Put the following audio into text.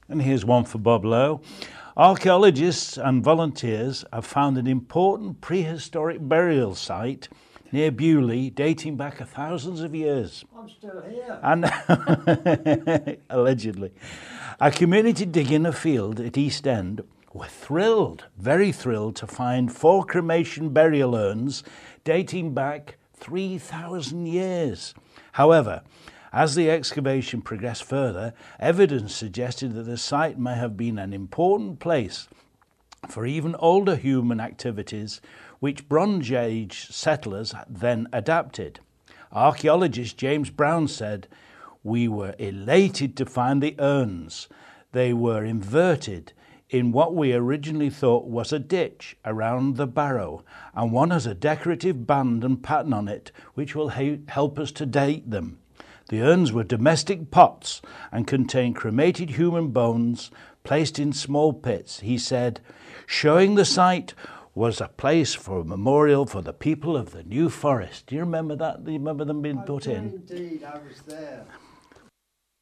And here's one for Bob Lowe. Archaeologists and volunteers have found an important prehistoric burial site near Bewley dating back thousands of years. I'm still here. And allegedly. A community digging a field at East End were thrilled, very thrilled, to find 4 cremation burial urns dating back 3,000 years. However, as the excavation progressed further, evidence suggested that the site may have been an important place for even older human activities which Bronze Age settlers then adapted. Archaeologist James Brown said, "We were elated to find the urns. They were inverted in what we originally thought was a ditch around the barrow, and one has a decorative band and pattern on it which will help us to date them. The urns were domestic pots and contained cremated human bones placed in small pits," he said, showing the site was a place for a memorial for the people of the New Forest. Do you remember that? Do you remember them being put in? Indeed, I was there.